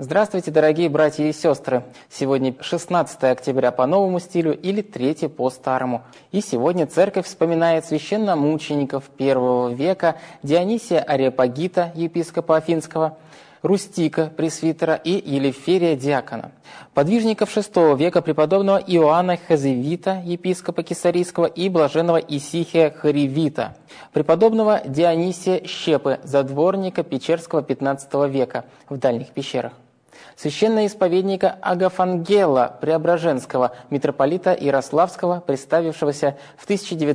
Здравствуйте, дорогие братья и сестры! Сегодня 16 октября по новому стилю или 3 по старому. И сегодня церковь вспоминает священномучеников I века Дионисия Ареопагита, епископа Афинского, Рустика, пресвитера, и Елеферия, диакона. Подвижников VI века преподобного Иоанна Хазевита, епископа Кесарийского, и блаженного Исихия Харивита, преподобного Дионисия Щепы, задворника Печерского XV века в Дальних пещерах, священноисповедника Агафангела Преображенского, митрополита Ярославского, представившегося в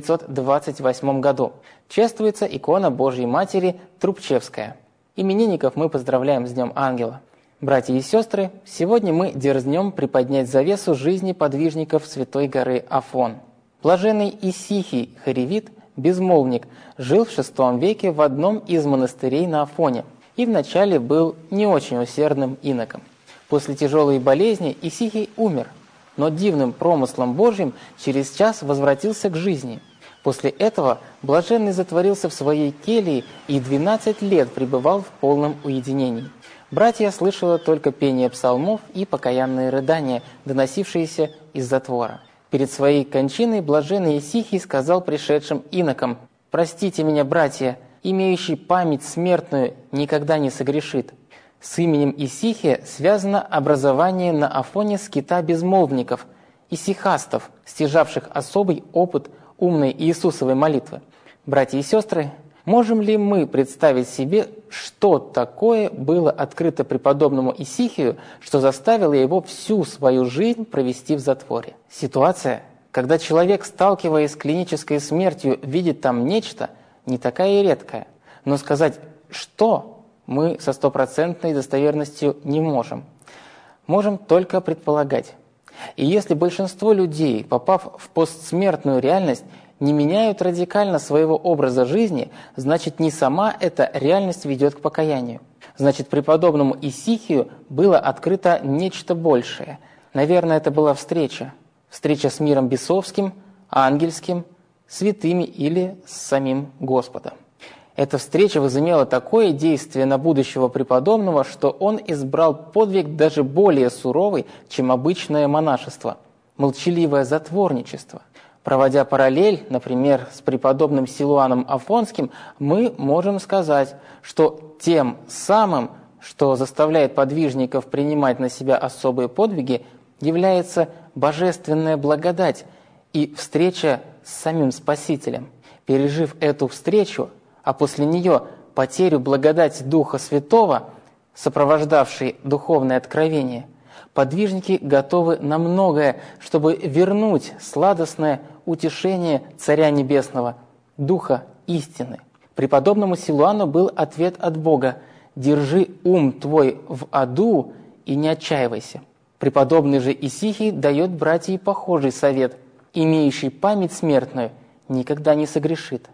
1928 году. Чествуется икона Божьей Матери Трубчевская. Именинников мы поздравляем с Днем Ангела. Братья и сестры, сегодня мы дерзнем приподнять завесу жизни подвижников Святой горы Афон. Блаженный Исихий Харивит, безмолвник, жил в VI веке в одном из монастырей на Афоне и вначале был не очень усердным иноком. После тяжелой болезни Исихий умер, но дивным промыслом Божьим через час возвратился к жизни. После этого блаженный затворился в своей келье и 12 лет пребывал в полном уединении. Братья слышала только пение псалмов и покаянные рыдания, доносившиеся из затвора. Перед своей кончиной блаженный Исихий сказал пришедшим инокам: «Простите меня, братья, имеющий память смертную никогда не согрешит». С именем Исихия связано образование на Афоне скита безмолвников, исихастов, стяжавших особый опыт умной Иисусовой молитвы. Братья и сестры, можем ли мы представить себе, что такое было открыто преподобному Исихию, что заставило его всю свою жизнь провести в затворе? Ситуация, когда человек, сталкиваясь с клинической смертью, видит там нечто, не такая и редкая. Но сказать «что» мы со стопроцентной достоверностью не можем. Можем только предполагать. И если большинство людей, попав в постсмертную реальность, не меняют радикально своего образа жизни, значит, не сама эта реальность ведет к покаянию. Значит, преподобному Исихию было открыто нечто большее. Наверное, это была встреча. Встреча с миром бесовским, ангельским, святыми или с самим Господом. Эта встреча возымела такое действие на будущего преподобного, что он избрал подвиг даже более суровый, чем обычное монашество – молчаливое затворничество. Проводя параллель, например, с преподобным Силуаном Афонским, мы можем сказать, что тем самым, что заставляет подвижников принимать на себя особые подвиги, является божественная благодать и встреча с самим Спасителем. Пережив эту встречу, а после нее потерю благодати Духа Святого, сопровождавшей духовное откровение, подвижники готовы на многое, чтобы вернуть сладостное утешение Царя Небесного, Духа истины. Преподобному Силуану был ответ от Бога: «Держи ум твой в аду и не отчаивайся». Преподобный же Исихий дает братьям похожий совет: «Имеющий память смертную никогда не согрешит».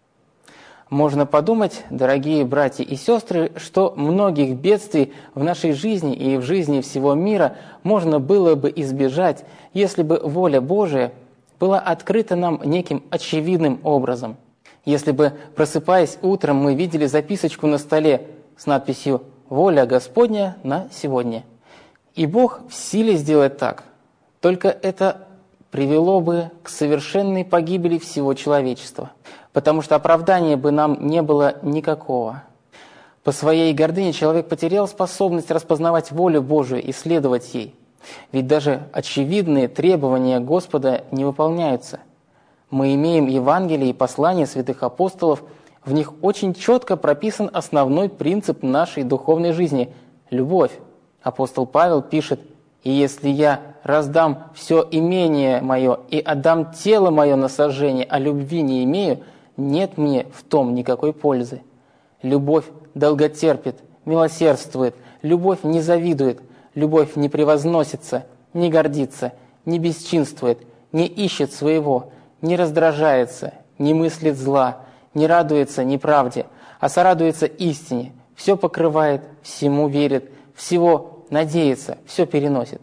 Можно подумать, дорогие братья и сестры, что многих бедствий в нашей жизни и в жизни всего мира можно было бы избежать, если бы воля Божия была открыта нам неким очевидным образом. Если бы, просыпаясь утром, мы видели записочку на столе с надписью «Воля Господня на сегодня». И Бог в силе сделать так. Только это привело бы к совершенной погибели всего человечества, потому что оправдания бы нам не было никакого. По своей гордыне человек потерял способность распознавать волю Божию и следовать ей. Ведь даже очевидные требования Господа не выполняются. Мы имеем Евангелие и послания святых апостолов, в них очень четко прописан основной принцип нашей духовной жизни – любовь. Апостол Павел пишет: «И если я раздам все имение мое и отдам тело мое на сожжение, а любви не имею, нет мне в том никакой пользы». Любовь долготерпит, милосердствует, любовь не завидует, любовь не превозносится, не гордится, не бесчинствует, не ищет своего, не раздражается, не мыслит зла, не радуется неправде, а сорадуется истине, все покрывает, всему верит, всего надеется, все переносит.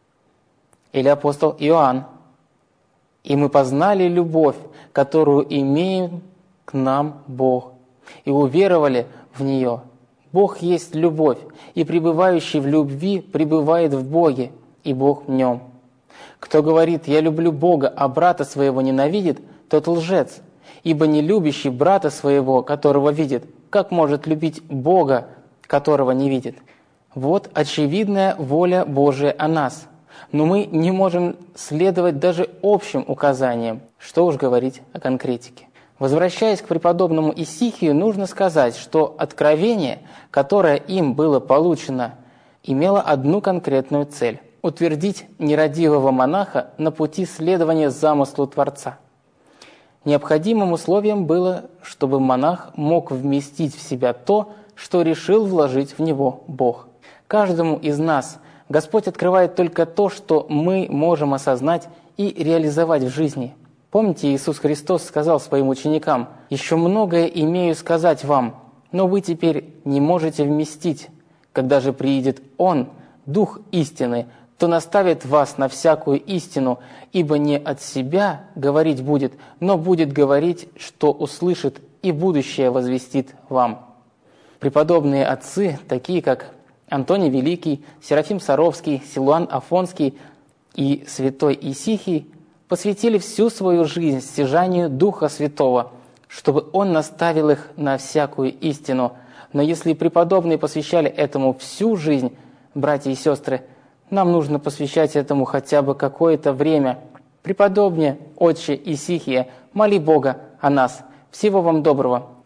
Или апостол Иоанн: «И мы познали любовь, которую имеем к нам Бог, и уверовали в нее, Бог есть любовь, и пребывающий в любви пребывает в Боге, и Бог в нем. Кто говорит: «Я люблю Бога», а брата своего ненавидит, тот лжец. Ибо не любящий брата своего, которого видит, как может любить Бога, которого не видит? Вот очевидная воля Божия о нас. Но мы не можем следовать даже общим указаниям, что уж говорить о конкретике. Возвращаясь к преподобному Исихию, нужно сказать, что откровение, которое им было получено, имело одну конкретную цель – утвердить нерадивого монаха на пути следования замыслу Творца. Необходимым условием было, чтобы монах мог вместить в себя то, что решил вложить в него Бог. Каждому из нас Господь открывает только то, что мы можем осознать и реализовать в жизни. Помните, Иисус Христос сказал своим ученикам: «Еще многое имею сказать вам, но вы теперь не можете вместить. Когда же приидет Он, Дух истины, то наставит вас на всякую истину, ибо не от себя говорить будет, но будет говорить, что услышит, и будущее возвестит вам». Преподобные отцы, такие как Антоний Великий, Серафим Саровский, Силуан Афонский и святой Исихий, посвятили всю свою жизнь стяжанию Духа Святого, чтобы Он наставил их на всякую истину. Но если преподобные посвящали этому всю жизнь, братья и сестры, нам нужно посвящать этому хотя бы какое-то время. Преподобные, отче Исихия, моли Бога о нас. Всего вам доброго.